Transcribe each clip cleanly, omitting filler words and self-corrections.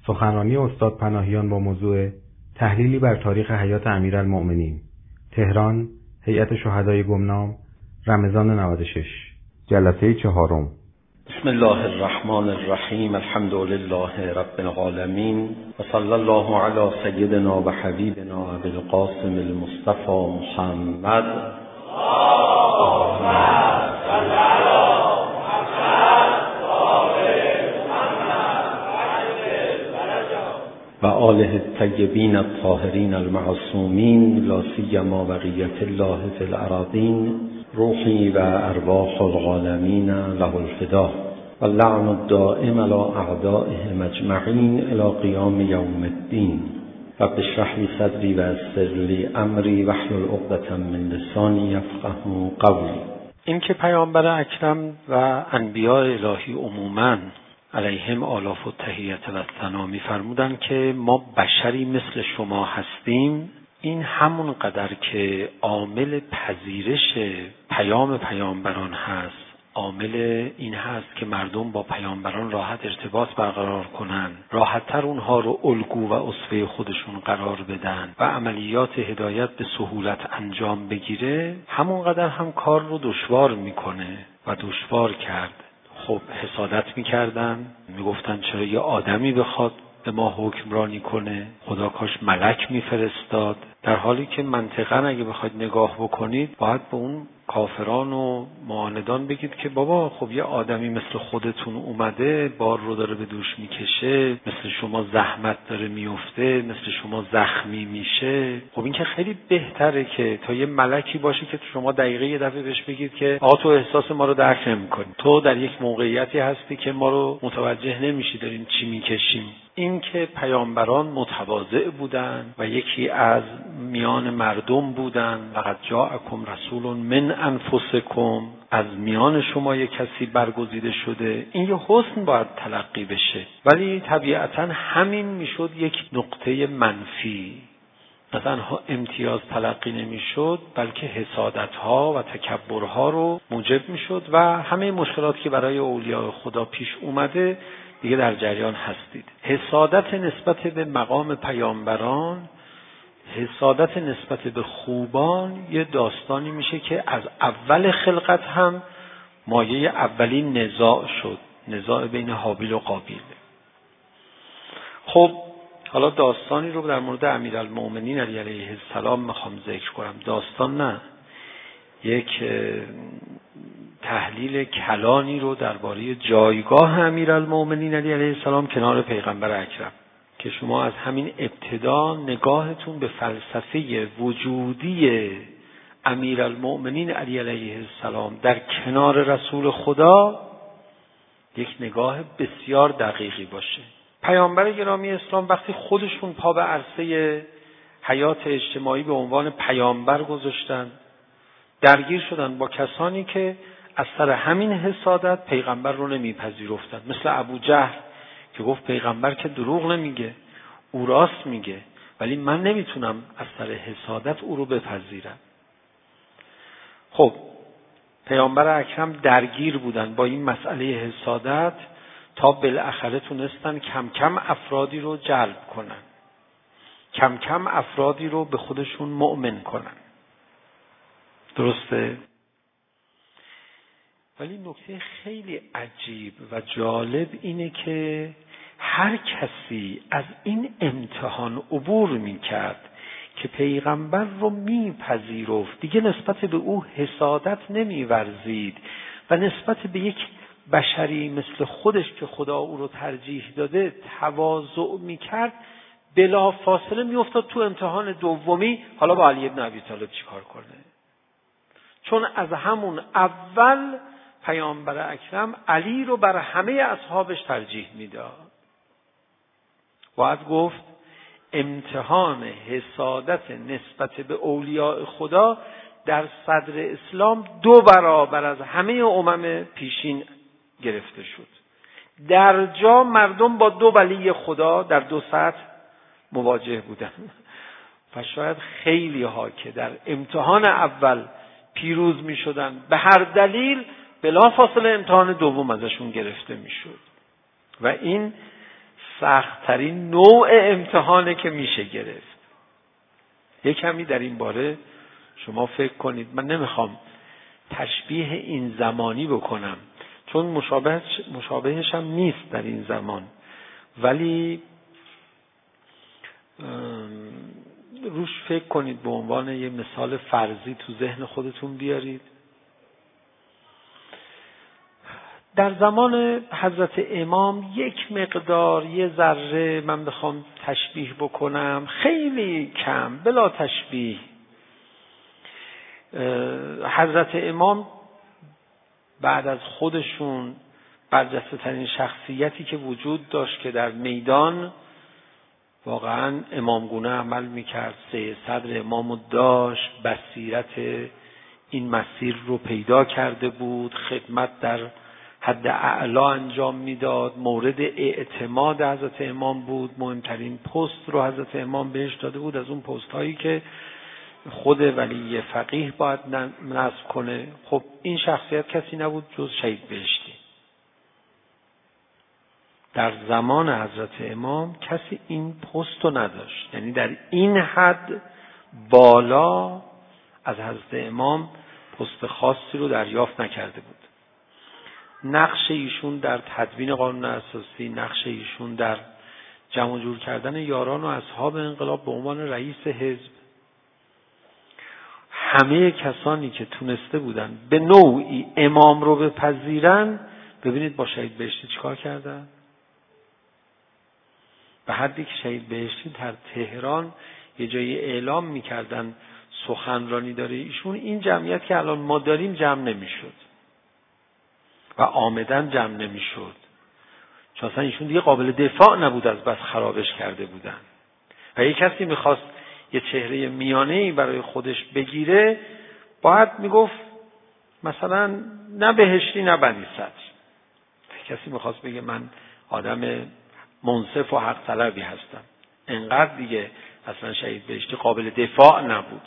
سخنرانی استاد پناهیان با موضوع تحلیلی بر تاریخ حیات امیرالمؤمنین، تهران، هیئت شهدای گمنام، رمضان 96، جلسه 4. بسم الله الرحمن الرحیم. الحمد لله رب العالمین و صلی الله علی سیدنا و حبیبنا ابی القاسم المصطفى محمد و آله الطیبین الطاهرین المعصومین لا سیما بقیة الله فی الأراضین روحی و ارواح العالمین له الفدا و اللعن الدائم علی اعدائهم اجمعین الی قیام یوم الدین. رب اشرح لی صدری و یسر لی امری واحلل عقدة من لسانی یفقهوا قولی. این که پیامبر اکرم و انبیاء الهی عموماً علیهم آلاف و تحیت و ثنا می‌فرمودند که ما بشری مثل شما هستیم، این همون قدر که عامل پذیرش پیام پیامبران هست، عامل این هست که مردم با پیامبران راحت ارتباط برقرار کنن، راحت‌تر اونها رو الگو و اسوه خودشون قرار بدن و عملیات هدایت به سهولت انجام بگیره، همون قدر هم کار رو دشوار میکنه و دشوار کرد. خب حسادت میکردن، میگفتن چرا یه آدمی بخواد به ما حکمرانی کنه، خدا کاش ملک میفرستاد، در حالی که منطقاً اگه بخواید نگاه بکنید باید به اون کافران و معاندان بگید که بابا خب یه آدمی مثل خودتون اومده، بار رو داره به دوش میکشه، مثل شما زحمت داره میفته، مثل شما زخمی میشه. خب این که خیلی بهتره که تا یه ملکی باشه که شما دقیقه یه دفعه بهش بگید که آقا تو احساس ما رو درک نمی‌کنی، تو در یک موقعیتی هستی که ما رو متوجه نمیشی داریم چی میکشیم. این که پیامبران متواضع بودند و یکی از میان مردم بودند، لقد جاءکم رسول من انفسکم، از میان شما یک کسی برگزیده شده، این یه حسن باید تلقی بشه، ولی طبیعتاً همین میشد یک نقطه منفی، مثلا امتیاز تلقی نمیشد، بلکه حسادت‌ها و تکبرها رو موجب میشد و همه مشکلاتی که برای اولیاء خدا پیش اومده دیگه در جریان هستید. حسادت نسبت به مقام پیامبران، حسادت نسبت به خوبان یه داستانی میشه که از اول خلقت هم مایه اولین نزاع شد، نزاع بین هابیل و قابیل. خب حالا داستانی رو در مورد امیرالمؤمنین علیه السلام میخوام ذکر کنم. داستان نه، یک تحلیل کلانی رو درباره جایگاه امیرالمؤمنین علیه السلام کنار پیغمبر اکرم که شما از همین ابتدا نگاهتون به فلسفه وجودی امیرالمؤمنین علیه السلام در کنار رسول خدا یک نگاه بسیار دقیقی باشه. پیامبر گرامی اسلام وقتی خودشون پا به عرصه حیات اجتماعی به عنوان پیامبر گذاشتن، درگیر شدن با کسانی که از سر همین حسادت پیغمبر رو نمیپذیرفتن، مثل ابو جهل که گفت پیغمبر که دروغ نمیگه، او راست میگه، ولی من نمیتونم از سر حسادت او رو بپذیرم. خب پیامبر اکرم درگیر بودن با این مسئله حسادت تا بالاخره تونستن کم کم افرادی رو جلب کنن، کم کم افرادی رو به خودشون مؤمن کنن. درسته؟ ولی نکته خیلی عجیب و جالب اینه که هر کسی از این امتحان عبور میکرد که پیغمبر رو میپذیرفت، دیگه نسبت به او حسادت نمیورزید و نسبت به یک بشری مثل خودش که خدا او رو ترجیح داده تواضع میکرد، بلا فاصله میافتاد تو امتحان دومی حالا با علی بن ابی طالب چیکار کنه. چون از همون اول پیامبر اکرم علی رو بر همه اصحابش ترجیح میداد. باید گفت امتحان حسادت نسبت به اولیاء خدا در صدر اسلام 2 برابر از همه امم پیشین گرفته شد. در جا مردم با 2 ولی خدا در 2 سطح مواجه بودن و شاید خیلی ها که در امتحان اول پیروز می شدن به هر دلیل بلا فاصله امتحان دوم ازشون گرفته می شد و این سخت‌ترین نوع امتحانه که میشه گرفت. یک کمی در این باره شما فکر کنید. من نمیخوام تشبیه این زمانی بکنم چون مشابهش هم نیست در این زمان، ولی روش فکر کنید، به عنوان یه مثال فرضی تو ذهن خودتون بیارید. در زمان حضرت امام یک مقدار، یه ذره من بخوام تشبیه بکنم، خیلی کم بلا تشبیه، حضرت امام بعد از خودشون برجسته ترین شخصیتی که وجود داشت که در میدان واقعا امامگونه عمل میکرد، صدر امامو داشت، بصیرت این مسیر رو پیدا کرده بود، خدمت در حد اعلا انجام میداد، مورد اعتماد حضرت امام بود، مهمترین پست رو حضرت امام بهش داده بود، از اون پست هایی که خود ولی فقیه باید نصب کنه. خب این شخصیت کسی نبود جز شهید بهشتی. در زمان حضرت امام کسی این پست رو نداشت، یعنی در این حد بالا از حضرت امام پست خاصی رو دریافت نکرده بود. نقش ایشون در تدوین قانون اساسی، نقش ایشون در جمع جور کردن یاران و اصحاب انقلاب به عنوان رئیس حزب، همه کسانی که تونسته بودن به نوعی امام رو بپذیرن، ببینید با شهید بهشتی چیکار کردن؟ به حدی که شهید بهشتی در تهران یه جایی اعلام میکردن سخنرانی داره ایشون، این جمعیت که الان ما داریم جمع نمیشد و آمدن جمع نمیشد، چون اصلا ایشون دیگه قابل دفاع نبود، از بس خرابش کرده بودن. و یک کسی میخواست یه چهره میانه‌ای برای خودش بگیره، باید میگفت مثلا نه بهشتی نه بنی صدر. کسی میخواست بگه من آدم منصف و حق طلبی هستم، انقدر دیگه اصلا شهید بهشتی قابل دفاع نبود.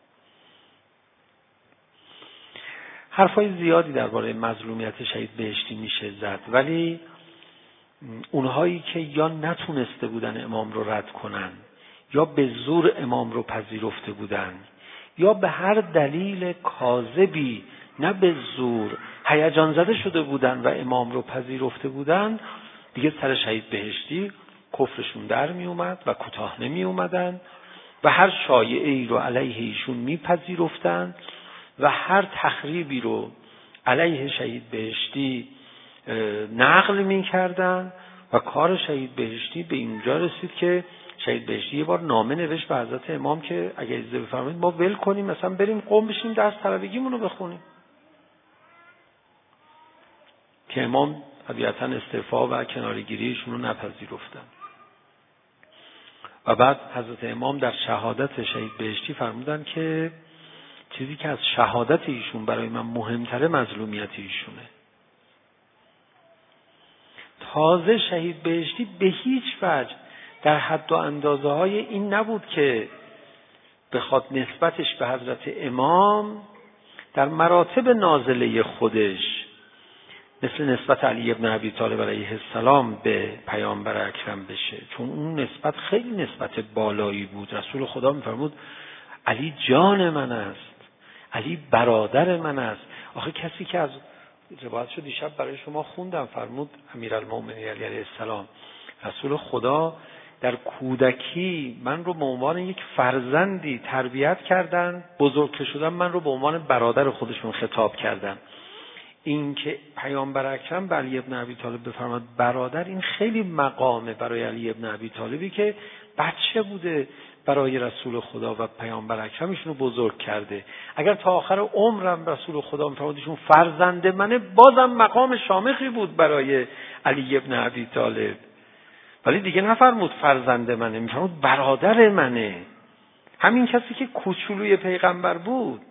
حرفای زیادی درباره مظلومیت شهید بهشتی میشه زد، ولی اونهایی که یا نتونسته بودن امام رو رد کنن، یا به زور امام رو پذیرفته بودن، یا به هر دلیل کاذبی نه به زور هیجان زده شده بودن و امام رو پذیرفته بودن، دیگه سر شهید بهشتی کفرشون در می اومد و کوتاه نمی اومدن و هر شایعه‌ای رو علیه ایشون میپذیرفتن و هر تخریبی رو علیه شهید بهشتی نقل میکردن و کار شهید بهشتی به اینجا رسید که شهید بهشتی یه بار نامه نوشت به حضرت امام که اگه اجازه بفرمایید ما ول کنیم، مثلا بریم قم بشیم درس طلبگیمون رو بخونیم، که امام طبیعتاً استعفا و کناره‌گیریشون رو نپذیرفتن. و بعد حضرت امام در شهادت شهید بهشتی فرمودن که چیزی که از شهادت ایشون برای من مهمتره مظلومیت ایشونه. تازه شهید بهشتی به هیچ وجه در حد و اندازه های این نبود که بخواد نسبتش به حضرت امام در مراتب نازله خودش مثل نسبت علی ابن ابی طالب علیه السلام به پیامبر اکرم بشه، چون اون نسبت خیلی نسبت بالایی بود. رسول خدا میفرمود علی جان من است، علی برادر من است. آخه کسی که از روایت شد دیشب برای شما خوندم، فرمود امیرالمومنین علی علیه السلام، رسول خدا در کودکی من رو به عنوان یک فرزندی تربیت کردن، بزرگ که شدم من رو به عنوان برادر خودشون خطاب کردن. این که پیامبر اکرم به علی ابن ابی طالب بفرماد برادر، این خیلی مقامه برای علی ابن ابی طالبی که بچه بوده برای رسول خدا و پیامبر اکرم ایشونو بزرگ کرده. اگر تا آخر عمرم رسول خدا میفرماد ایشون فرزند منه، بازم مقام شامخی بود برای علی ابن ابی طالب، ولی دیگه نفرمود فرزند منه، میفرمود برادر منه، همین کسی که کوچولوی پیغمبر بود.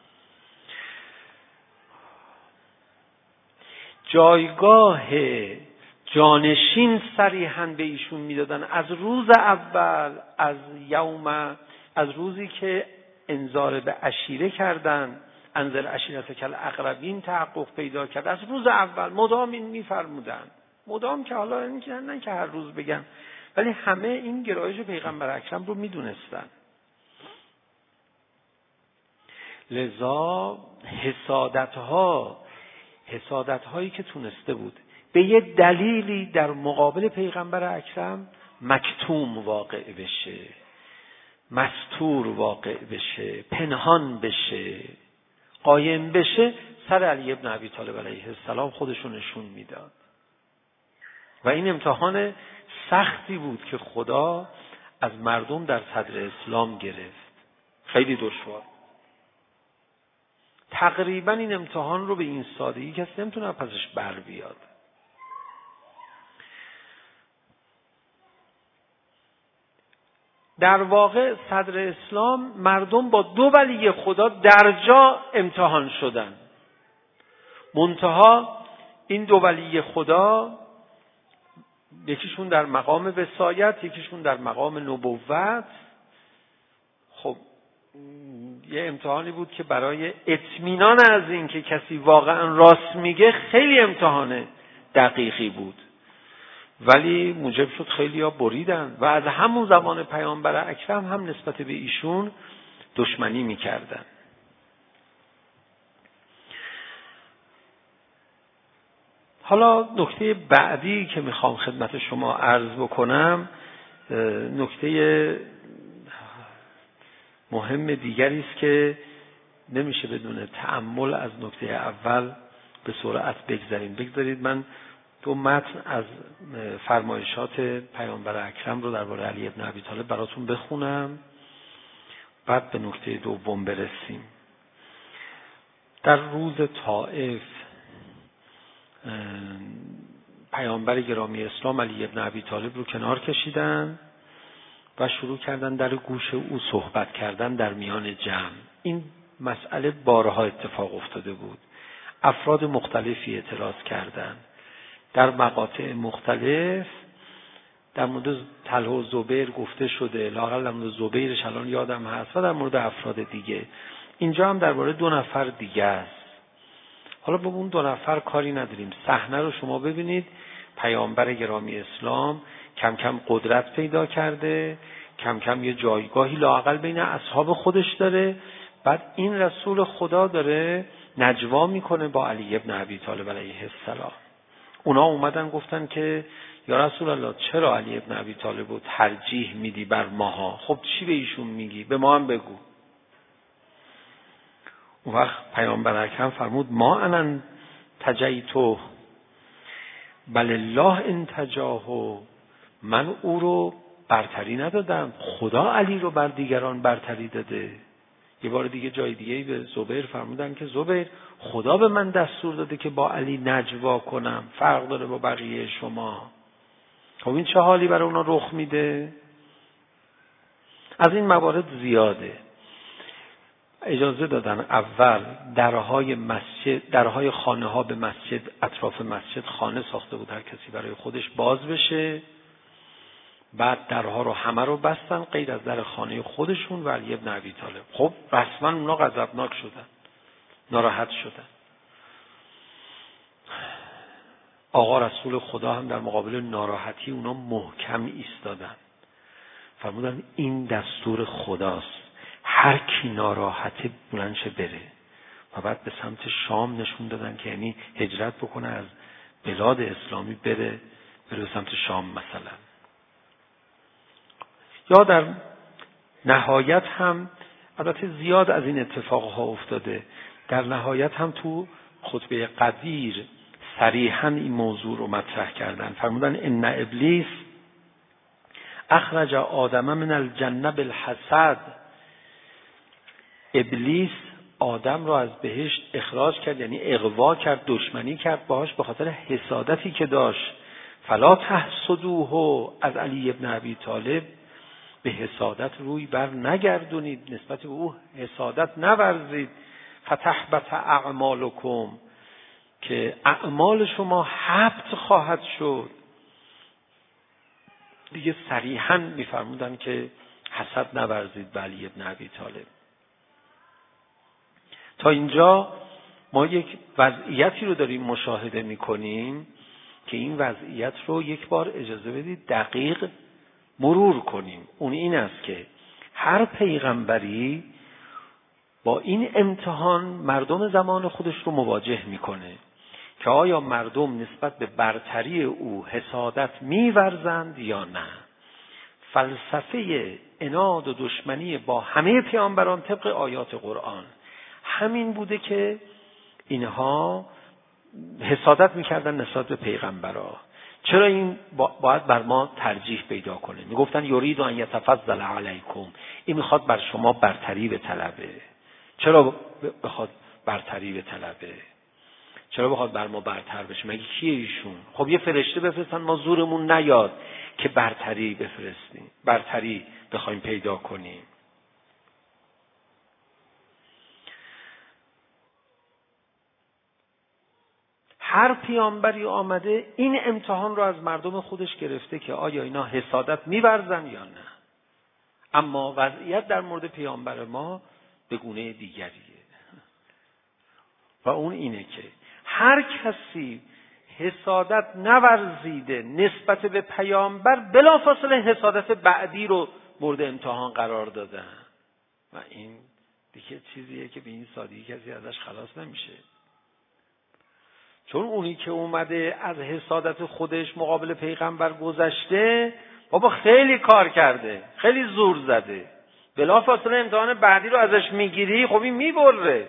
جایگاه جانشین صریحاً به ایشون میدادن از روز اول، از روزی که انذار به عشیره کردن، انذر عشیرتک الاقربین تحقق پیدا کرد، از روز اول مدام این میفرمودن، مدام که حالا نه که هر روز بگن، ولی همه این گرایش پیغمبر اکرم رو میدونستن. لذا حسادت‌هایی که تونسته بود به یه دلیلی در مقابل پیغمبر اکرم مکتوم واقع بشه، مستور واقع بشه، پنهان بشه، قایم بشه، سر علی ابن ابی طالب علیه السلام خودشون نشون میداد. و این امتحان سختی بود که خدا از مردم در صدر اسلام گرفت. خیلی دشوار. تقریبا این امتحان رو به این سادگی کسی نمیتونه پسش بر بیاد. در واقع صدر اسلام مردم با دو ولی خدا در جا امتحان شدن. منتها این دو ولی خدا، یکیشون در مقام وصایت، یکیشون در مقام نبوت، خب یه امتحانی بود که برای اطمینان از این که کسی واقعا راست میگه خیلی امتحان دقیقی بود، ولی موجب شد خیلی ها بریدن و از همون زمان پیامبر اکرم هم نسبت به ایشون دشمنی میکردن. حالا نکته بعدی که میخوام خدمت شما عرض بکنم، نکته مهم دیگری است که نمیشه بدون تأمل از نکته اول به سرعت بگذریم. بگذارید من دو متن از فرمایشات پیامبر اکرم رو درباره علی ابن ابی طالب براتون بخونم، بعد به نکته دوم برسیم. در روز طائف پیامبر گرامی اسلام علی ابن ابی طالب رو کنار کشیدن و شروع کردن در گوش او صحبت کردن در میان جمع. این مسئله بارها اتفاق افتاده بود. افراد مختلفی اعتراض کردند. در مقاطع مختلف در مورد طلحه و زبیر گفته شده، لااقل در مورد زبیرش الان یادم هست، و در مورد افراد دیگه. اینجا هم درباره دو نفر دیگه است. حالا به اون دو نفر کاری نداریم. صحنه رو شما ببینید. پیامبر گرامی اسلام کم کم قدرت پیدا کرده، کم کم یه جایگاهی لااقل بین اصحاب خودش داره. بعد این رسول خدا داره نجوا میکنه با علی ابن ابی طالب علیه السلام. اونا اومدن گفتن که یا رسول الله چرا علی ابن ابی طالب رو ترجیح میدی بر ماها؟ خب چی به ایشون میگی؟ به ما هم بگو. اون وقت پیامبر اکرم فرمود ما انا تجیتو بل الله انتجاهو، من او رو برتری ندادم، خدا علی رو بر دیگران برتری داده. یه بار دیگه جای دیگه به زبیر فرمودن که زبیر خدا به من دستور داده که با علی نجوا کنم، فرق داره با بقیه شما. خب این چه حالی برای اونا رخ میده؟ از این موارد زیاده. اجازه دادن اول درهای خانه ها به مسجد، اطراف مسجد خانه ساخته بود هر کسی برای خودش باز بشه. بعد درها رو همه رو بستن غیر از در خانه خودشون و علی ابن ابی طالب. خب رسما اونا غضبناک شدن، ناراحت شدن. آقا رسول خدا هم در مقابل ناراحتی اونا محکم ایستادن. فرمودن این دستور خداست، هر کی ناراحته بلند شه بره. و بعد به سمت شام نشون دادن که یعنی هجرت بکنه از بلاد اسلامی بره به سمت شام مثلا. یا در نهایت هم، البته زیاد از این اتفاقها افتاده، در نهایت هم تو خطبه قدیر صریحاً این موضوع رو مطرح کردن. فرمودن ان ابلیس اخرج آدم من الجنه بالحسد. ابلیس آدم رو از بهشت اخراج کرد، یعنی اغوا کرد، دشمنی کرد باهاش به خاطر حسادتی که داشت. فلا تحسدوه، از علی ابن ابی طالب به حسادت روی بر نگردونید، نسبت به او حسادت نورزید. فتحبط اعمالکم، که اعمال شما حبط خواهد شد. دیگه صریحاً می‌فرمودن که حسد نورزید به علی ابن ابی طالب. تا اینجا ما یک وضعیتی رو داریم مشاهده می‌کنیم که این وضعیت رو یک بار اجازه بدید دقیق مرور کنیم. اون این است که هر پیغمبری با این امتحان مردم زمان خودش رو مواجه میکنه که آیا مردم نسبت به برتری او حسادت می‌ورزند یا نه. فلسفه عناد و دشمنی با همه پیامبران طبق آیات قرآن همین بوده که اینها حسادت میکردن نسبت به پیغمبرها. چرا این باید بر ما ترجیح پیدا کنه؟ میگفتن یرید ان یتفضل علیکم، این میخواد بر شما برتری بطلبه. چرا بخواد برتری بطلبه؟ چرا بخواد بر ما برتر بشه؟ مگه کیه ایشون؟ خب یه فرشته بفرستن، ما زورمون نیاد که برتری بفرستیم، برتری بخوایم پیدا کنیم. هر پیامبری آمده این امتحان رو از مردم خودش گرفته که آیا اینا حسادت می‌ورزن یا نه. اما وضعیت در مورد پیامبر ما به گونه دیگریه و اون اینه که هر کسی حسادت نورزیده نسبت به پیامبر بلافاصله حسادت بعدی رو مورد امتحان قرار دادن و این دیگه چیزیه که به این سادگی کسی ازش خلاص نمیشه. چون اونی که اومده از حسادت خودش مقابل پیغمبر گذشته، بابا خیلی کار کرده، خیلی زور زده، بلافاصله امتحان بعدی رو ازش میگیری، خب این میبره.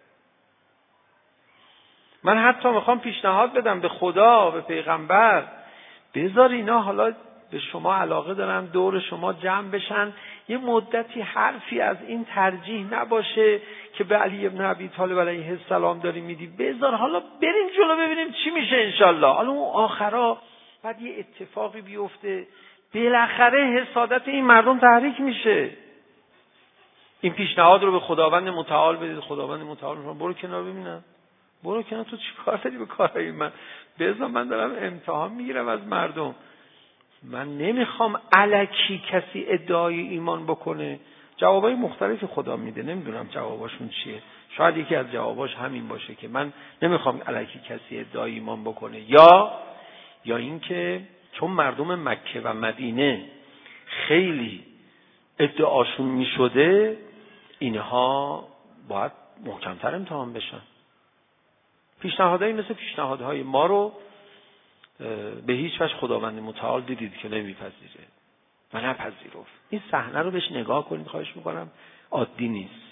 من حتی میخوام پیشنهاد بدم به خدا، به پیغمبر، بذار اینا حالا به شما علاقه دارن دور شما جمع بشن، یه مدتی حرفی از این ترجیح نباشه که به علی ابن ابی طالب علیه السلام داری میدی، بذار حالا بریم جلو ببینیم چی میشه انشالله. حالا اون آخرا بعد یه اتفاقی بیفته، بالاخره حسادت این مردم تحریک میشه. این پیشنهاد رو به خداوند متعال بدید، خداوند متعال میگه برو کنار ببینم، برو کنار، تو چی کار داری به کارهای من؟ بذار من دارم امتحان میگیرم از مردم. من نمیخوام الکی کسی ادعای ایمان بکنه. جوابای مختلفی خدا میده، نمیدونم جواباشون چیه. شاید یکی از جواباش همین باشه که من نمیخوام الکی کسی ادعای ایمان بکنه، یا اینکه چون مردم مکه و مدینه خیلی ادعاشون میشده، اینها باید محکمتر امتحان بشن. پیشنهادهایی مثل پیشنهادهای ما رو به هیچ وجه خداوند متعال دیدید که نمیپذیره و نپذیرفت. این صحنه رو بهش نگاه کنید، خواهش میکنم، عادی نیست.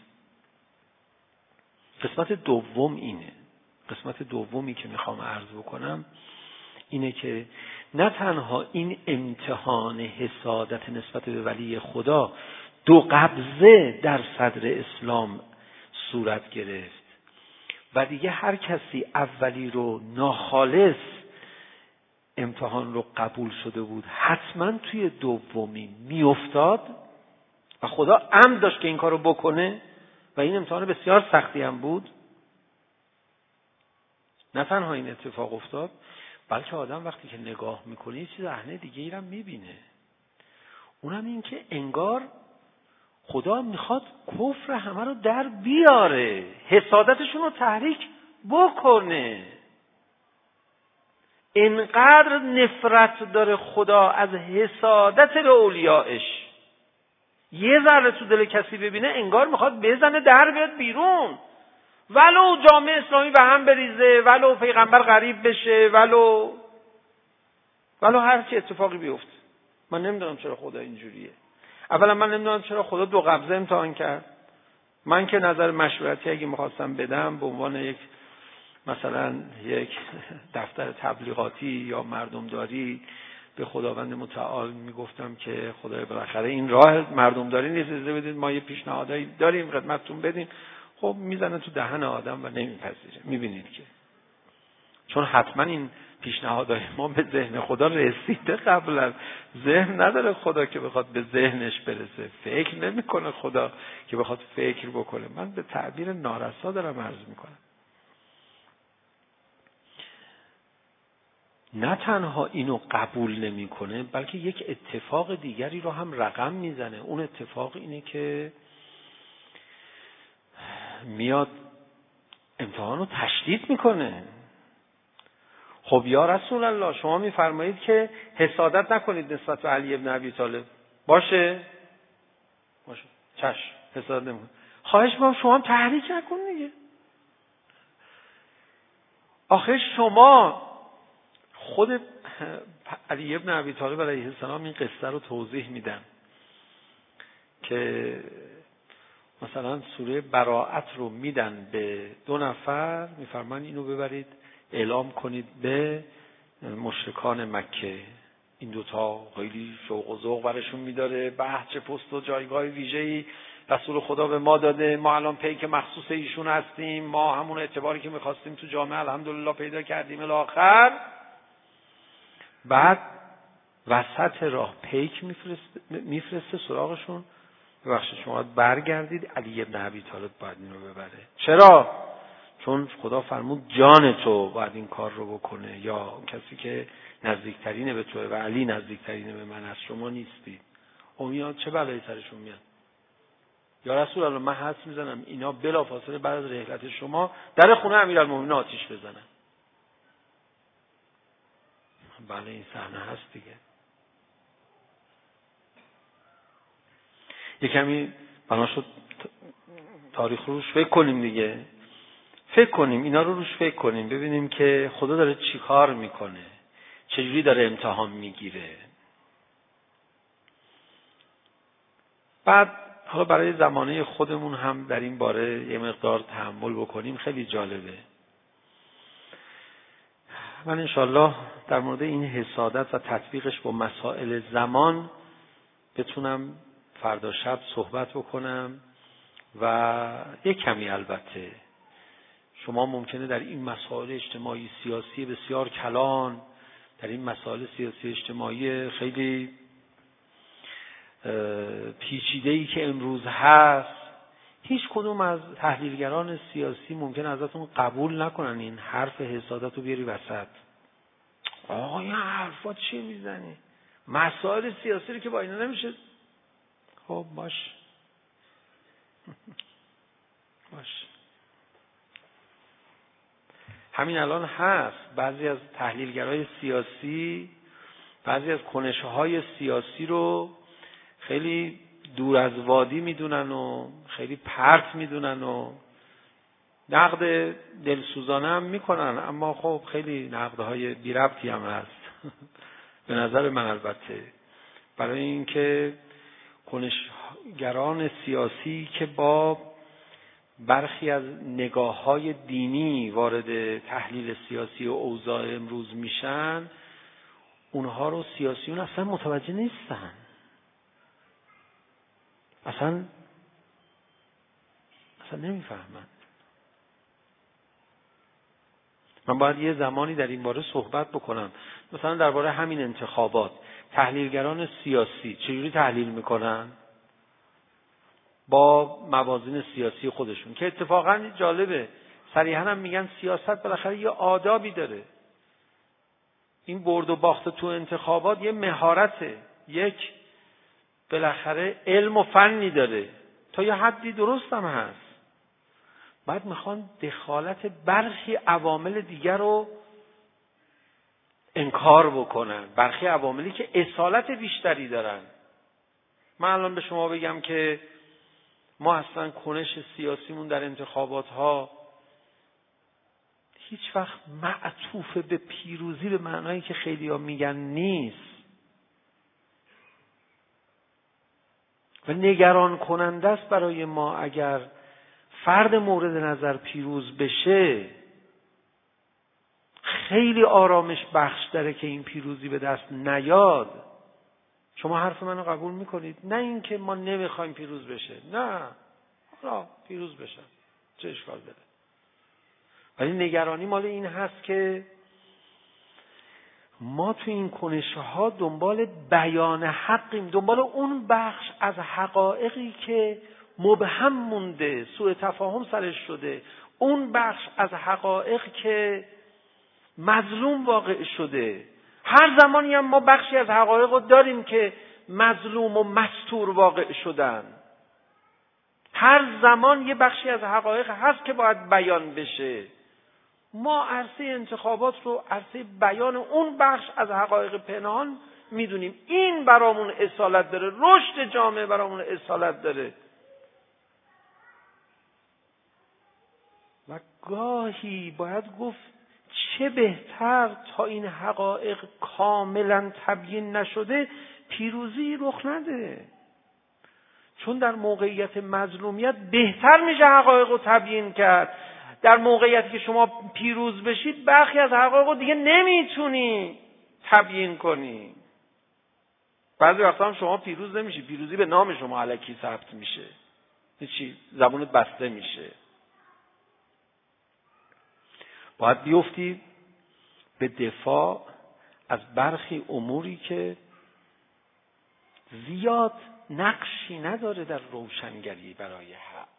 قسمت دوم اینه. قسمت دومی که میخوام عرض بکنم اینه که نه تنها این امتحان حسادت نسبت به ولی خدا دو قبضه در صدر اسلام صورت گرفت و دیگه هر کسی اولی رو ناخالص امتحان رو قبول شده بود، حتما توی دومی میافتاد و خدا عمد داشت که این کارو بکنه و این امتحان بسیار سختی هم بود. نه تنها این اتفاق افتاد، بلکه آدم وقتی که نگاه میکنه یه چیز احنه دیگه ای رو میبینه. اونم این که انگار خدا میخواد کفر همه رو در بیاره، حسادتشون رو تحریک بکنه. اینقدر نفرت داره خدا از حسادت به اولیائش، یه ذره تو دل کسی ببینه انگار میخواد بزنه در بیاد بیرون، ولو جامعه اسلامی به هم بریزه، ولو پیغمبر غریب بشه، ولو هر چی اتفاقی بیفته. من نمیدونم چرا خدا اینجوریه. اولا من نمیدونم چرا خدا دو قبضه امتحان کرد. من که نظر مشورتی اگه میخواستم بدم به عنوان یک دفتر تبلیغاتی یا مردمداری به خداوند متعال میگفتم که خدای بالاخره این راه مردمداری نیست، اجازه بدید ما یه پیشنهادایی داریم خدمتتون بدیم. خب میزنه تو دهن آدم و نمیپذیره. میبینید که چون حتما این پیشنهادهای ما به ذهن خدا رسیده قبلا، ذهن نداره خدا که بخواد به ذهنش برسه، فکر نمیکنه خدا که بخواد فکر بکنه. من به تعبیر نارسا دارم عرض میکنم. نه تنها اینو قبول نمیکنه، بلکه یک اتفاق دیگری رو هم رقم میزنه. اون اتفاق اینه که میاد امتحان رو تشدید میکنه. خب یا رسول الله شما میفرمایید که حسادت نکنید نسبت به علی ابن ابی طالب. باشه چشم، حسادت نمی‌کنم. خواهش می‌کنم شما هم تحریک نکن دیگه. آخه شما خود علی ابن ابی طالب علیه السلام این قصه رو توضیح میدن که مثلا سوره براءت رو میدن به 2 نفر، میفرمان اینو ببرید اعلام کنید به مشرکان مکه. این 2 تا خیلی شوق و ذوق برشون میداره، چه پست و جایگاه ویژه‌ای رسول خدا به ما داده، ما الان پیک مخصوص ایشون هستیم، ما همون اعتباری که میخواستیم تو جامعه الحمدلله پیدا کردیم الاخر. بعد وسط راه پیک میفرسته سراغشون، ببخشید شما برگردید علی ابن ابی طالب باید اینو ببره. چرا؟ چون خدا فرمود جان تو باید این کار رو بکنه، یا کسی که نزدیکترینه به توه و علی نزدیکترینه به من است، شما نیستید. میاد چه بلایی سرشون میاد؟ یا رسول الله من حدس میزنم اینا بلافاصله بعد از رحلت شما در خونه امیرالمومنین آتش بزنن. بله این صحنه هست دیگه. یه کمی بنا شد تاریخ روش فکر کنیم دیگه، فکر کنیم اینا رو روش فکر کنیم، ببینیم که خدا داره چی کار میکنه، چجوری داره امتحان میگیره. بعد حالا برای زمانه خودمون هم در این باره یه مقدار تأمل بکنیم، خیلی جالبه. من انشالله در مورد این حسادت و تطبیقش با مسائل زمان بتونم فردا شب صحبت بکنم و یک کمی البته شما ممکنه در این مسائل اجتماعی سیاسی بسیار کلان، در این مسائل سیاسی اجتماعی خیلی پیچیده‌ای که امروز هست، هیچ کدوم از تحلیلگران سیاسی ممکن ازتون قبول نکنن این حرف حسادت رو بیاری وسط. آقا این حرفا چی میزنی؟ مسائل سیاسی رو که با اینا نمیشه. خب باش همین الان هست بعضی از تحلیلگرای سیاسی بعضی از کنش‌های سیاسی رو خیلی دور از وادی میدونن و خیلی پرت میدونن و نقد دلسوزانه هم میکنن، اما خب خیلی نقدهای بی ربطی هم هست به نظر من البته، برای اینکه کنشگران سیاسی که با برخی از نگاه‌های دینی وارد تحلیل سیاسی و اوضاع امروز میشن، اونها رو سیاسیون اصلا متوجه نیستن، اصلا نمیفهمن. من باید یه زمانی در این باره صحبت بکنم، مثلا درباره همین انتخابات تحلیلگران سیاسی چجوری تحلیل میکنن با موازین سیاسی خودشون، که اتفاقا جالبه صریحا هم میگن سیاست بالاخره یه آدابی داره، این برد و باخت تو انتخابات یه مهارته، یک بالاخره علم و فنی داره، تا یه حدی درست هم هست. بعد میخوان دخالت برخی عوامل دیگر رو انکار بکنن، برخی عواملی که اصالت بیشتری دارن. من الان به شما بگم که ما اصلا کنش سیاسیمون در انتخابات ها هیچ وقت معطوف به پیروزی به معنایی که خیلی ها میگن نیست و نگران کننده است برای ما اگر فرد مورد نظر پیروز بشه. خیلی آرامش بخش داره که این پیروزی به دست نیاد. شما حرف منو قبول میکنید؟ نه اینکه ما نمیخوایم پیروز بشه، نه، حالا پیروز بشه چه اشکال داره، ولی نگرانی مال این هست که ما تو این کنش‌ها دنبال بیان حقیم، دنبال اون بخش از حقایقی که مبهم مونده، سوء تفاهم سرش شده، اون بخش از حقایق که مظلوم واقع شده. هر زمانی هم ما بخشی از حقایق رو داریم که مظلوم و مستور واقع شدن. هر زمان یه بخشی از حقایق هست که باید بیان بشه. ما عرصه انتخابات رو عرصه بیان اون بخش از حقایق پنهان میدونیم. این برامون اصالت داره، رشد جامعه برامون اصالت داره. و گاهی باید گفت چه بهتر تا این حقایق کاملا تبیین نشده پیروزی رخ نده. چون در موقعیت مظلومیت بهتر میشه حقایق رو تبیین کرد. در موقعیتی که شما پیروز بشید برخی از حقایق رو دیگه نمیتونی تبیین کنی. بعضی وقتا هم شما پیروز نمیشی، پیروزی به نام شما الکی ثبت میشه، هیچی، زبونت بسته میشه. باید بیفتی به دفاع از برخی اموری که زیاد نقشی نداره در روشنگری برای حق.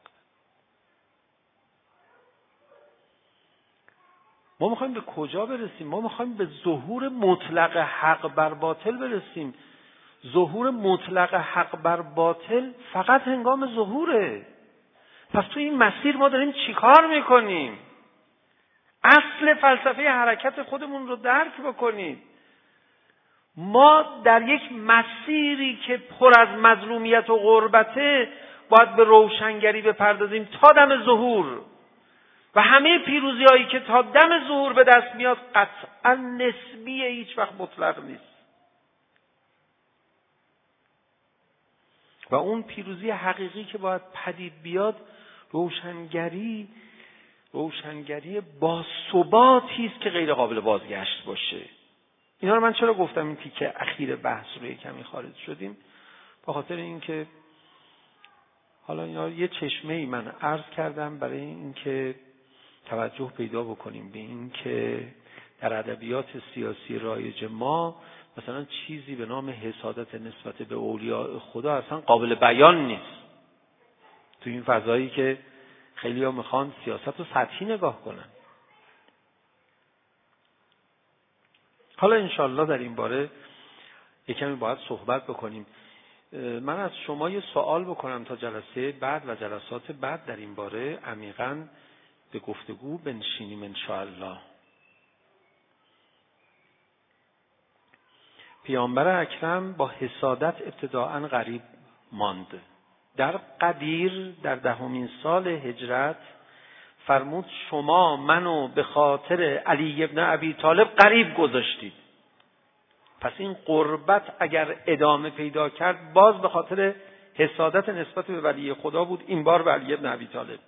ما میخوایم به کجا برسیم؟ ما میخوایم به ظهور مطلق حق بر باطل برسیم. ظهور مطلق حق بر باطل فقط هنگام ظهوره. پس تو این مسیر ما داریم چیکار میکنیم؟ اصل فلسفه حرکت خودمون رو درک بکنید. ما در یک مسیری که پر از مظلومیت و غربته باید به روشنگری بپردازیم تا دم ظهور. و همه پیروزی هایی که تا دم ظهور به دست میاد قطعا نسبیه، هیچ وقت مطلق نیست. و اون پیروزی حقیقی که باید پدید بیاد روشنگری با ثباتی است که غیر قابل بازگشت باشه. اینا رو من چرا گفتم این تیکه اخیر بحث رو کمی خارج شدیم؟ به خاطر اینکه حالا اینا یه چشمه‌ای من عرض کردم برای اینکه توجه پیدا بکنیم به این که در ادبیات سیاسی رایج ما مثلا چیزی به نام حسادت نسبت به اولیاء خدا اصلا قابل بیان نیست. تو این فضایی که خیلی ها میخوان سیاست رو سطحی نگاه کنن. حالا انشالله در این باره یکمی باید صحبت بکنیم. من از شما یه سوال بکنم تا جلسه بعد و جلسات بعد در این باره عمیقاً به گفتگو بنشینیم انشاءالله. پیامبر اکرم با حسادت ابتداءً غریب ماند. در قدیر در 10مین سال هجرت فرمود شما منو به خاطر علی ابن ابی طالب غریب گذاشتید. پس این غربت اگر ادامه پیدا کرد باز به خاطر حسادت نسبت به ولی خدا بود، این بار به علی ابن ابی طالب.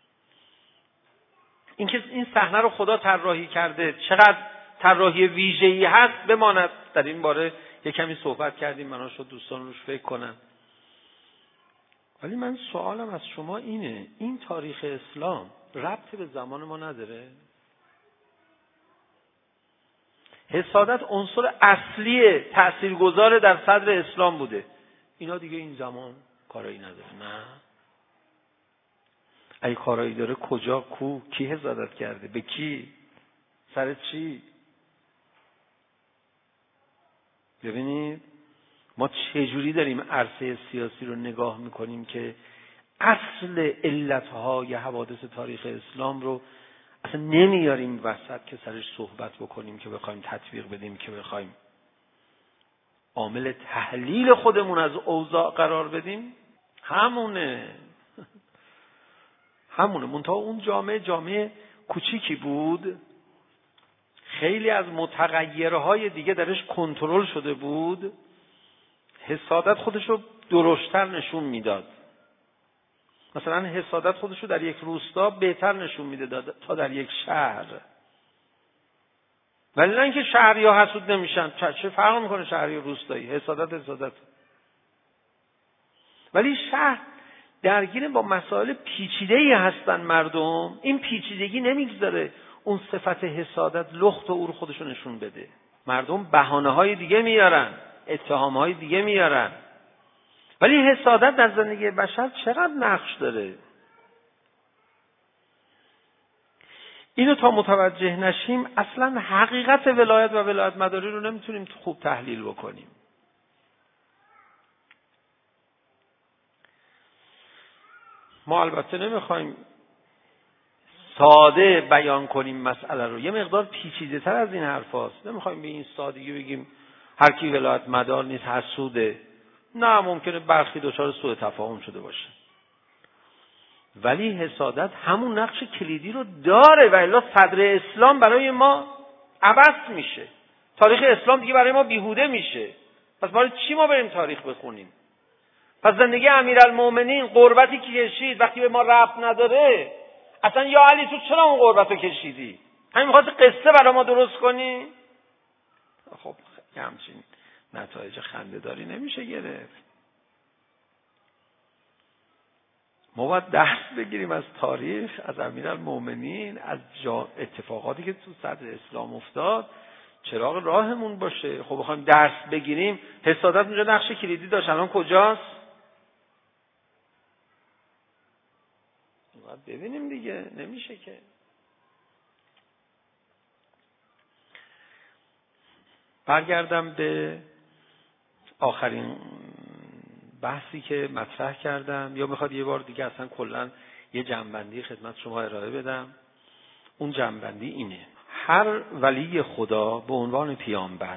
اینکه این صحنه رو خدا طراحی کرده چقدر طراحی ویژه‌ای هست بماند در این باره یک کمی صحبت کردیم، بنا شد دوستان روش فکر کنن. ولی من سوالم از شما اینه، این تاریخ اسلام ربطی به زمان ما نداره؟ حسادت عنصر اصلی تاثیرگذار در صدر اسلام بوده. اینا دیگه این زمان کارایی نداره؟ نه. اگه کارایی داره کجا، کو، کی حسادت کرده، به کی، سر چی؟ ببینید ما چجوری داریم عرصه سیاسی رو نگاه میکنیم که اصل علتهای حوادث تاریخ اسلام رو اصلا نمیاریم وسط که سرش صحبت بکنیم، که بخوایم تطبیق بدیم، که بخوایم عامل تحلیل خودمون از اوضاع قرار بدیم. همونه منتها اون جامعه کوچیکی بود، خیلی از متغیرهای دیگه درش کنترل شده بود. حسادت خودش رو درشتر نشون میداد. مثلا حسادت خودش رو در یک روستا بهتر نشون میده تا در یک شهر. ولی نه اینکه شهری ها حسود نمیشن، چه فرق میکنه شهری و روستایی؟ حسادت. ولی شهر درگیر با مسائل پیچیده‌ای هستن مردم. این پیچیدگی نمیگذاره اون صفت حسادت لخت و عور خودشو نشون بده. مردم بهانه‌های دیگه میارن، اتهام‌های دیگه میارن. ولی حسادت در زندگی بشر چقدر نقش داره؟ اینو تا متوجه نشیم اصلا حقیقت ولایت و ولایت مداری رو نمیتونیم خوب تحلیل بکنیم. ما البته نمیخوایم ساده بیان کنیم مسئله رو. یه مقدار پیچیده تر از این حرف هست. نمیخوایم به این سادگی بگیم هر کی ولایت مدار نیست حسوده. نه، ممکنه برخی دچار سوء تفاهم شده باشه، ولی حسادت همون نقش کلیدی رو داره و الا صدر اسلام برای ما عبث میشه. تاریخ اسلام دیگه برای ما بیهوده میشه. پس برای چی ما بریم تاریخ بخونیم؟ پس زندگی امیرالمومنین، قربتی که کشید وقتی به ما ربط نداره، اصلا یا علی تو چرا اون قربت رو کشیدی؟ همین میخواد قصه برای ما درست کنی؟ خب همچین نتایج خنده‌داری نمیشه گرفت. ما باید درس بگیریم از تاریخ، از امیرالمومنین، از اتفاقاتی که تو صدر اسلام افتاد، چراغ راهمون باشه. خب بخوایم درس بگیریم، حسادت اونجا نقش کلیدی داشت، الان کجاست؟ باید ببینیم دیگه، نمیشه که. برگردم به آخرین بحثی که مطرح کردم، یا میخواد یه بار دیگه اصلا کلا یه جنبندی خدمت شما ارائه بدم؟ اون جنبندی اینه: هر ولی خدا به عنوان پیامبر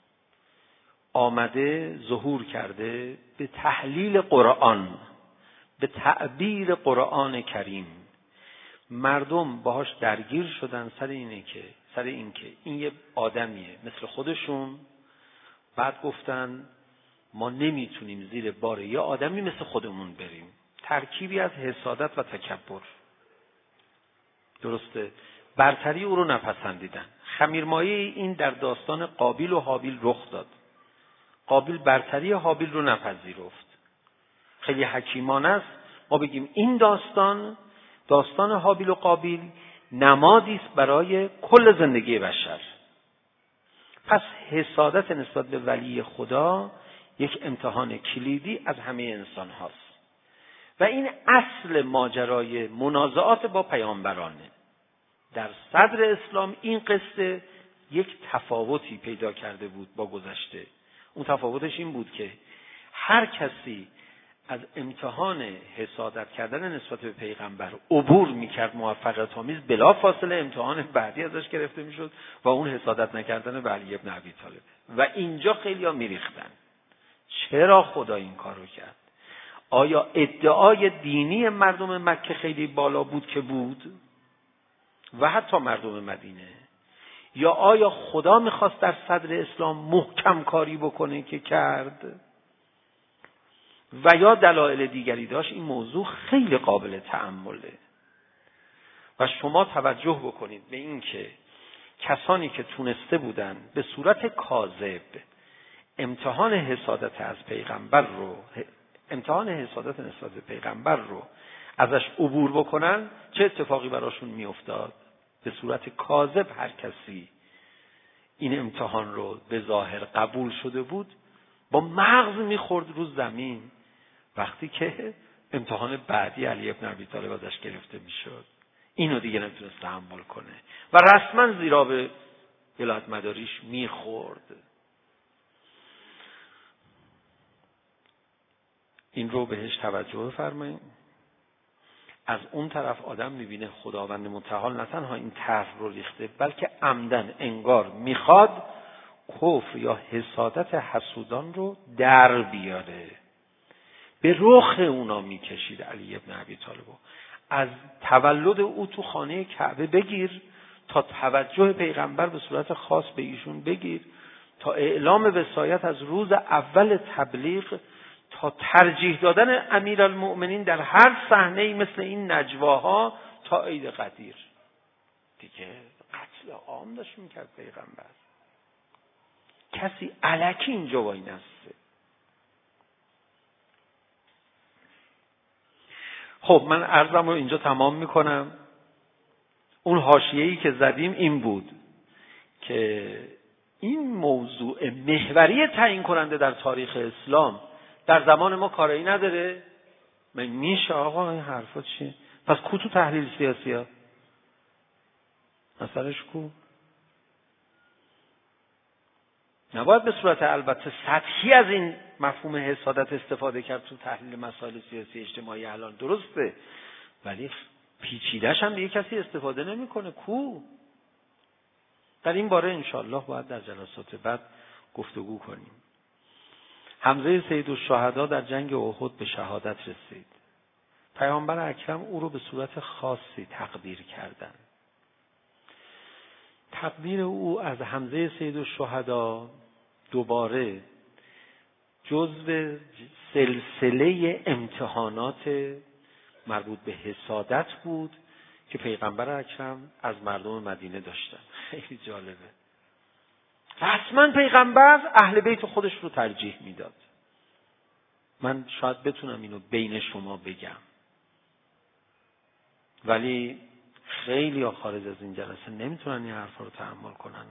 آمده ظهور کرده به تحلیل قرآن، به تعبیر قرآن کریم. مردم باهاش درگیر شدن سر اینکه این یه آدمیه مثل خودشون. بعد گفتن ما نمیتونیم زیر بار یه آدمی مثل خودمون بریم. ترکیبی از حسادت و تکبر. درسته؟ برتری او رو نپسندیدن. خمیرمایه این در داستان قابیل و حابیل رخ داد. قابیل برتری حابیل رو نپذیرفت. خیلی حکیمانه است ما بگیم این داستان حابیل و قابیل نمادی است برای کل زندگی بشر. پس حسادت نسبت به ولی خدا یک امتحان کلیدی از همه انسان هاست و این اصل ماجرای منازعات با پیامبرانه. در صدر اسلام این قصه یک تفاوتی پیدا کرده بود با گذشته. اون تفاوتش این بود که هر کسی از امتحان حسادت کردن نسبت به پیغمبر عبور میکرد موفقیت آمیز، بلا فاصله امتحان بعدی ازش گرفته میشد و اون حسادت نکردن به علی ابن ابی طالب. و اینجا خیلی ها میریختن. چرا خدا این کار رو کرد؟ آیا ادعای دینی مردم مکه خیلی بالا بود که بود و حتی مردم مدینه، یا آیا خدا میخواست در صدر اسلام محکم کاری بکنه که کرد، و یا دلایل دیگری داشت؟ این موضوع خیلی قابل تأمله و شما توجه بکنید به این که کسانی که تونسته بودن به صورت کاذب امتحان حسادت نسبت به پیغمبر رو ازش عبور بکنن، چه اتفاقی براشون میافتاد؟ به صورت کاذب هر کسی این امتحان رو به ظاهر قبول شده بود با مغز میخورد رو زمین وقتی که امتحان بعدی علی ابن ابی طالب ازش گرفته میشد. اینو دیگه نمیتونست تحمل کنه و رسما زیرا به ولایت مداریش میخورد. این رو بهش توجه بفرمایید. از اون طرف آدم میبینه خداوند متعال نه تنها این طرح رو ریخته، بلکه عمدن انگار میخواد کفر یا حسادت حسودان رو در بیاره. به رخ اونا میکشید علی ابن ابی طالب. از تولد او تو خانه کعبه بگیر تا توجه پیغمبر به صورت خاص به ایشون بگیر، تا اعلام وصایت از روز اول تبلیغ، تا ترجیح دادن امیرالمؤمنین در هر صحنه‌ای مثل این نجواها، تا عید قدیر. دیگه قتل عام داشت میکرد پیغمبر. کسی الکی اینجا وای نسته. خب من عرضم رو اینجا تمام میکنم. اون حاشیه‌ای که زدیم این بود که این موضوع محوری تعیین کننده در تاریخ اسلام در زمان ما کاری نداره. من میشه آقا این حرفا چیه؟ پس کو تو تحلیل سیاسی ها؟ اثرش کو؟ نباید به صورت البته سطحی از این مفهوم حسادت استفاده کرد تو تحلیل مسائل سیاسی اجتماعی الان، درسته، ولی پیچیده‌ش هم دیگه کسی استفاده نمیکنه کو. در این باره انشاءالله باید در جلسات بعد گفتگو کنیم. حمزه سیدالشهدا در جنگ احد به شهادت رسید. پیامبر اکرم او رو به صورت خاصی تقدیر کردند. تقدیر او از حمزه سیدالشهدا دوباره جزو سلسله امتحانات مربوط به حسادت بود که پیغمبر اکرم از مردم مدینه داشتن. خیلی جالبه. رسما پیغمبر اهل بیت خودش رو ترجیح میداد. من شاید بتونم اینو بین شما بگم، ولی خیلی خارج از این جلسه نمیتونن این حرفا رو تحمل کنن.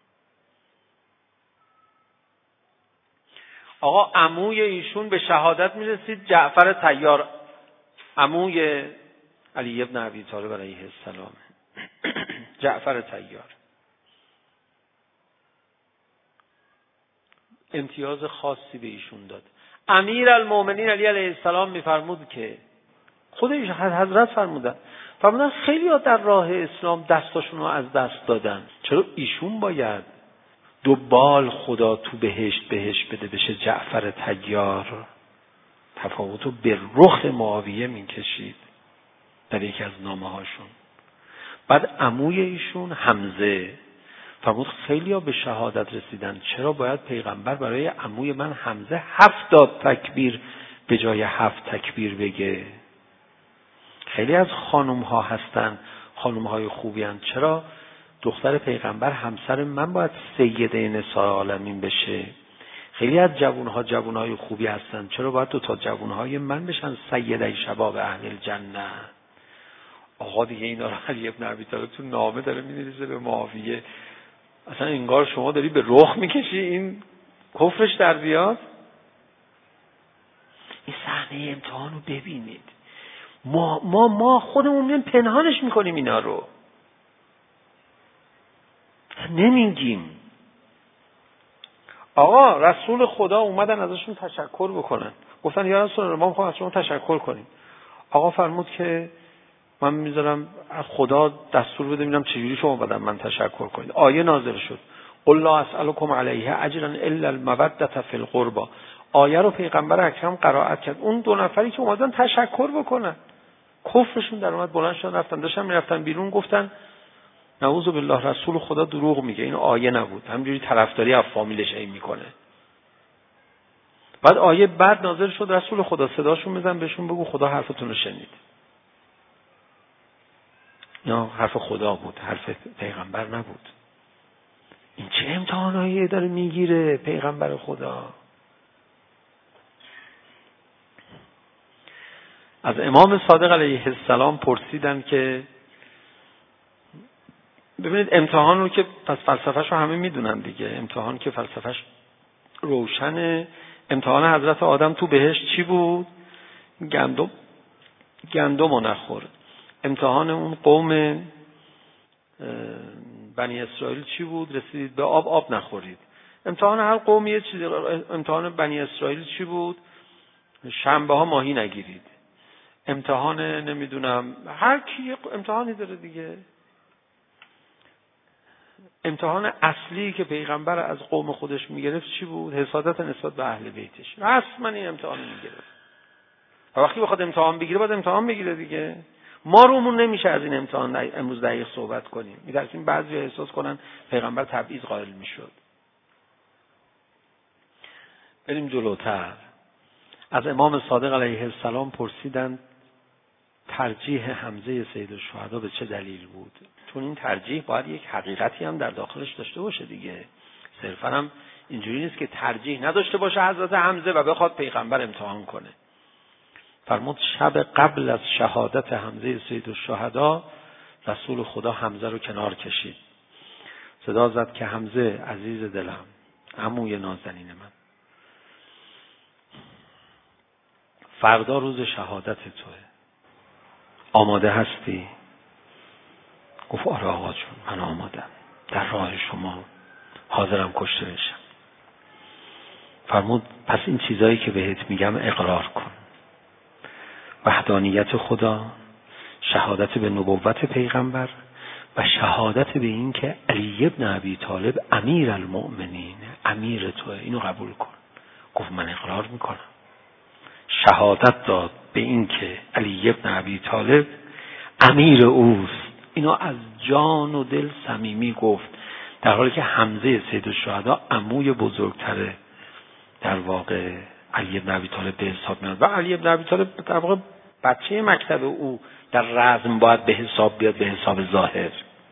آقا عموی ایشون به شهادت میرسید، جعفر طیار، عموی علی ابن ابی طالب علیه السلام. جعفر طیار امتیاز خاصی به ایشون داد. امیرالمومنین علی علیه السلام میفرمود که خودش حضرت فرمودن خیلی ها در راه اسلام دستاشون رو از دست دادن، چرا ایشون باید دوبال خدا تو بهشت بده بشه جعفر طیار؟ تفاوتو به رخ معاویه میکشید در یکی از نامه هاشون. بعد عموی ایشون حمزه فرمود خیلی ها به شهادت رسیدن، چرا باید پیغمبر برای عموی من حمزه 7 تکبیر به جای 7 تکبیر بگه؟ خیلی از خانم ها هستن، خانم های خوبی هستن، چرا دختر پیغمبر همسر من باید سیده نساء عالمین بشه؟ خیلی از جوان های خوبی هستن، چرا باید 2 جوان های من بشن سیده شباب اهل الجنه؟ آقا دیگه اینا رو علی ابن ابی طالب تو نامه داره می‌نویسه به معاویه. اصلا انگار شما داری به رخ میکشی این کفرش در بیاد. این صحنه امتحان رو ببینید. ما خودمون میان پنهانش میکنیم اینا رو، نمیگیم. آقا رسول خدا اومدن ازشون تشکر بکنن، گفتن یا رسول الله ما میخوایم از شما تشکر کنیم. آقا فرمود که من میذارم خدا دستور بده ببینم چجوری شما بدن من تشکر کنید. آیه نازل شد قل لا اسألكم علیه اجرا الا المودة فی القربى. آیه رو پیغمبر اکرم قرائت کرد. اون 2 نفری که اومدن تشکر بکنن، کفرشون در اومد، بلند شدن رفتن، داشتن میرفتن بیرون، گفتن نعوذ بالله رسول خدا دروغ میگه، این آیه نبود، همینجوری طرفداری از فامیلش این میکنه. بعد آیه بعد نازل شد رسول خدا صداشون بزن بهشون بگو خدا حرفتون رو شنید. یا حرف خدا بود، حرف پیغمبر نبود. این چه امتحانایی داره میگیره پیغمبر خدا؟ از امام صادق علیه السلام پرسیدن که ببینید امتحان رو که پس فلسفه‌ش رو همه میدونن دیگه، امتحان که فلسفه‌ش روشنه. امتحان حضرت آدم تو بهشت چی بود؟ گندم رو نخور. امتحان اون قوم بنی اسرائیل چی بود؟ رسیدید به آب نخورید. امتحان هر قوم یه چیزی. امتحان بنی اسرائیل چی بود؟ شنبه ها ماهی نگیرید. امتحان نمیدونم هر کی امتحانی داره دیگه. امتحان اصلی که پیغمبر از قوم خودش میگرفت چی بود؟ حسادت نسبت به اهل بیتش. رسما این امتحان میگرفت. و وقتی بخواد امتحان بگیره باید امتحان بگیره دیگه. ما رومون نمیشه از این امتحان امروز دقیق صحبت کنیم. می‌ترسیم بعضی احساس کنن پیغمبر تبعیض قائل میشد. بریم جلوتر. از امام صادق علیه السلام پرسیدند ترجیح حمزه سیدالشهدا به چه دلیل بود؟ چون این ترجیح باید یک حقیقتی هم در داخلش داشته باشه دیگه. صرفا هم اینجوری نیست که ترجیح نداشته باشه حضرت حمزه و بخواد پیغمبر امتحان کنه. فرمود شب قبل از شهادت حمزه سیدالشهدا رسول خدا حمزه رو کنار کشید، صدا زد که حمزه عزیز دلم، عموی نازنین من، فردا روز شهادت توه، آماده هستی؟ گفت آره آقا جون من آمادم، در راه شما حاضرم کشته بشم. فرمود پس این چیزایی که بهت میگم اقرار کن، وحدانیت خدا، شهادت به نبوت پیغمبر و شهادت به این که علی ابن ابی طالب امیر المؤمنین، امیر توه، اینو قبول کن. گفت من اقرار میکنم. شهادت داد به این که علی ابن ابی طالب امیر اوست. اینو از جان و دل صمیمی گفت، در حالی که حمزه سید الشهدا عموی بزرگتره در واقع علی ابن ابی طالب به حساب میاد و علی ابن ابی طالب در واقع بچه مکتب او در رزم باید به حساب بیاد، به حساب ظاهر،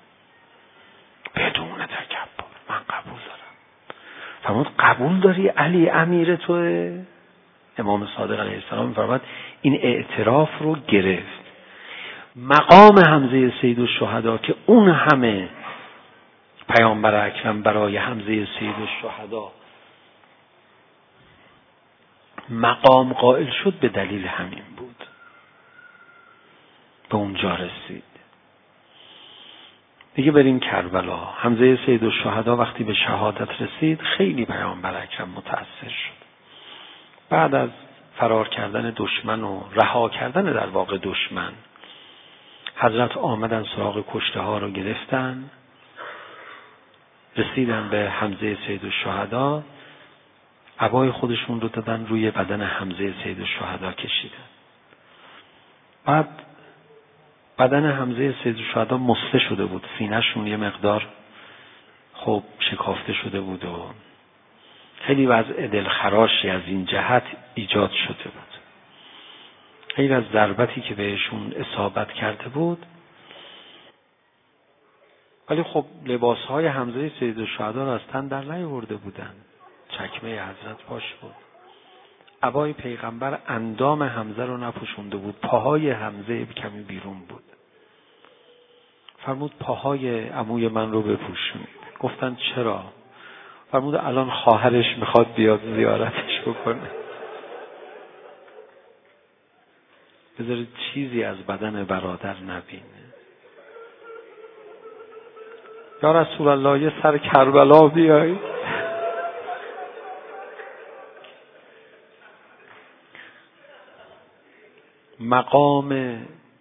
بدون تکبر. من قبول دارم. فرمود قبول داری علی امیر توه؟ امام صادق علیه السلام فرمود این اعتراف رو گرفت. مقام حمزه سید الشهدا که اون همه پیامبر اکرم برای حمزه سید الشهدا مقام قائل شد، به دلیل همین بود. به اونجا رسید. دیگه بریم کربلا. حمزه سید الشهدا وقتی به شهادت رسید خیلی پیامبر اکرم متأثر شد. بعد از فرار کردن دشمن و رها کردن در واقع دشمن، حضرت آمدن سراغ کشته ها رو گرفتن، رسیدن به حمزه سید الشهدا، عبای خودشون رو دادن روی بدن حمزه سید الشهدا کشیدن. بعد بدن حمزه سید الشهدا مسته شده بود، سینه‌شون یه مقدار خب شکافته شده بود و خیلی وضع دلخراشی از این جهت ایجاد شده بود. غیر از ضربتی که بهشون اصابت کرده بود، ولی خب لباسهای حمزه سید الشهدا را از تن در نیاورده بودن. چکمه حضرت پاش بود. عبای پیغمبر اندام حمزه رو نپوشونده بود. پاهای حمزه کمی بیرون بود. فرمود پاهای عموی من رو بپوشونید. گفتن چرا؟ فرمود الان خواهرش میخواد بیاد زیارتش بکنه. بذارید چیزی از بدن برادر نبینه. یا رسول الله یه سر کربلا بیایید. مقام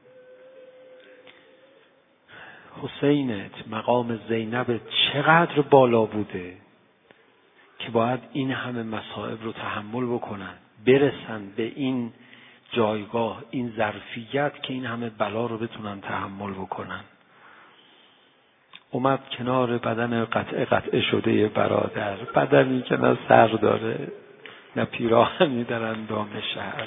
حسینت، مقام زینب چقدر بالا بوده که باید این همه مصائب رو تحمل بکنن، برسن به این جایگاه، این ظرفیت که این همه بلا رو بتونن تحمل بکنن. اومد کنار بدن قطعه شده برادر، بدنی که نه سر داره نه پیراهنی در اندامش هست.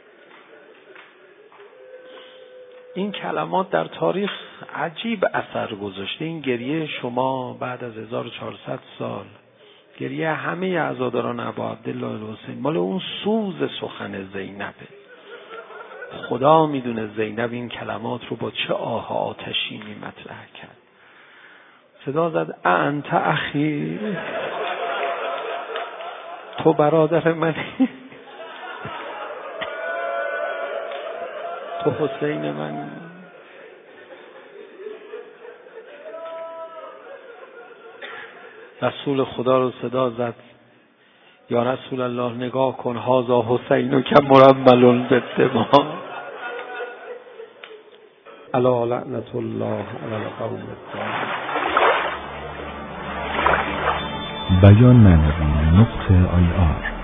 این کلمات در تاریخ عجیب اثر گذاشته. این گریه شما بعد از 1400 سال، گریه همه عزاداران ابا عبدالله الحسین، مال اون سوز سخن زینبه. خدا میدونه زینب این کلمات رو با چه آه آتشینی مطرح کرد. صدا زد انت اخی، تو برادر منی، تو حسین من. رسول خدا رو صدا زد یا رسول الله نگاه کن، هذا حسین که مرمل بالدماء، الا لعنت الله علی القوم الظالمین. بیان معنوی .ir